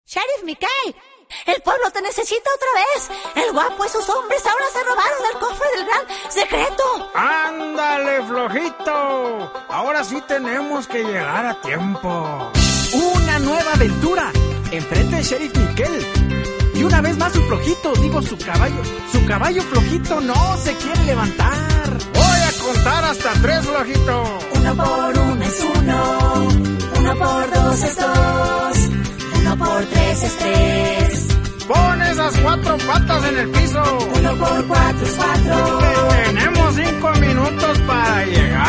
Sheriff Miquel, el pueblo te necesita otra vez. El guapo y sus hombres ahora se robaron el cofre del gran secreto. ¡Ándale, flojito! Ahora sí tenemos que llegar a tiempo. ¡Una nueva aventura! Enfrente de Sheriff Miquel. Y una vez más su flojito, digo su caballo flojito no se quiere levantar. Voy a contar hasta 3, flojito. 1 por 1 es 1, 1 por 2 es 2, 1 por 3 es 3. Pon esas 4 patas en el piso. 1 por 4 es 4. Tenemos 5 minutos para llegar.